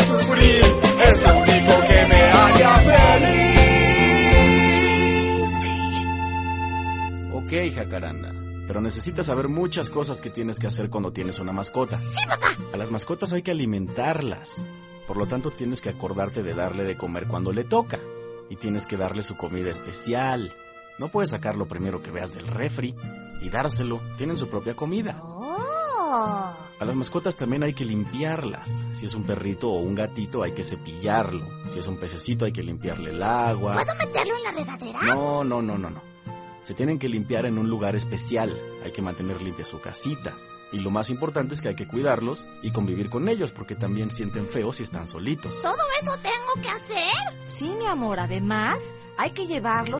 sufrir, es lo único que me haría feliz. Ok, Jacaranda, pero necesitas saber muchas cosas que tienes que hacer cuando tienes una mascota. ¡Sí, papá! A las mascotas hay que alimentarlas. Por lo tanto, tienes que acordarte de darle de comer cuando le toca. Y tienes que darle su comida especial. No puedes sacar lo primero que veas del refri y dárselo. Tienen su propia comida. ¡Oh! A las mascotas también hay que limpiarlas. Si es un perrito o un gatito, hay que cepillarlo. Si es un pececito, hay que limpiarle el agua. ¿Puedo meterlo en la regadera? No. Se tienen que limpiar en un lugar especial. Hay que mantener limpia su casita. Y lo más importante es que hay que cuidarlos y convivir con ellos, porque también sienten feo si están solitos. ¿Todo eso tengo que hacer? Sí, mi amor, además hay que llevarlos